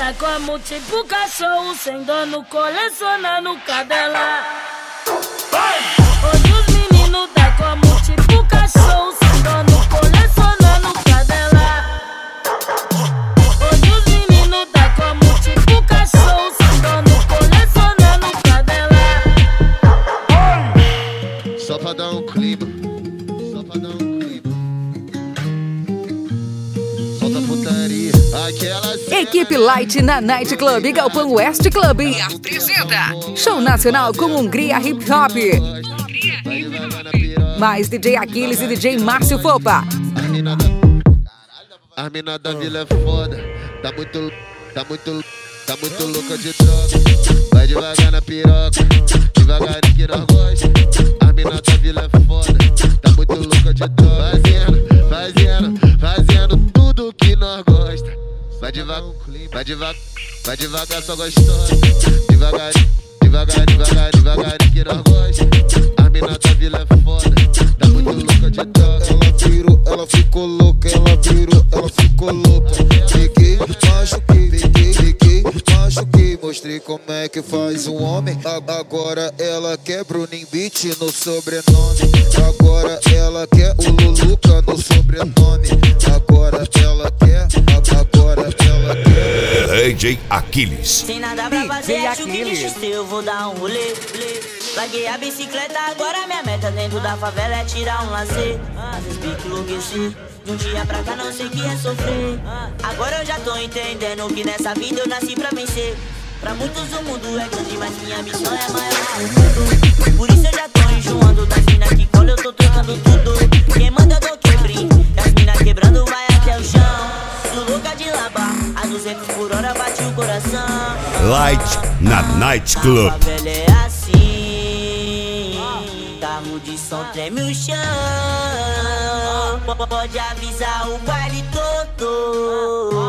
tá como tipo cachorro sem dono, colecionando cadela. Hoje os meninos tá como tipo cachorro sem dono, colecionando cadela. Hoje os meninos tá como tipo cachorro sem dono, colecionando cadela. Só pra dar um clima, só pra dar um clima. Solta a putaria, aquela cena. Equipe Light na Night Club Galpão West Club apresenta Show Nacional com Hungria Hip Hop. Mais DJ Aquiles e DJ Márcio Fopa. A mina da vila é foda, tá muito louca de droga. Vai devagar na piroca, devagarinho que nós gosta. A mina da vila é foda, tá muito louca de droga. Fazendo tudo que nós gosta. Vai devagar, só gostosa. Devagarinho que nós gosta. A mina da vila é foda, tá muito louca de droga. Ela virou, ela ficou louca, ela virou, ela ficou louca. Peguei, machuquei, mostrei como é que faz um homem. Agora ela quer Bruninho Beat no sobrenome. Agora ela quer o Luluca no sobrenome. Agora ela quer. DJ Aquiles. Sem nada pra fazer, acho que deixa eu vou dar um rolê. Larguei a bicicleta, agora minha meta dentro da favela é tirar um lazer. Às vezes pique enlouquecer, de um dia pra cá não sei o que é sofrer. Agora eu já tô entendendo que nessa vida eu nasci pra vencer. Pra muitos o mundo é grande, mas minha missão é maior que o mundo. Por isso eu já tô enjoando das minas que colam, eu tô trocando tudo. Quem manda eu dou quebrim, as minas quebrando vai até o chão. Sou louca de labar, a 200 por hora bate o coração. Light na Night Club. A favela é assim, carro de som treme o chão. Pode avisar o baile todo.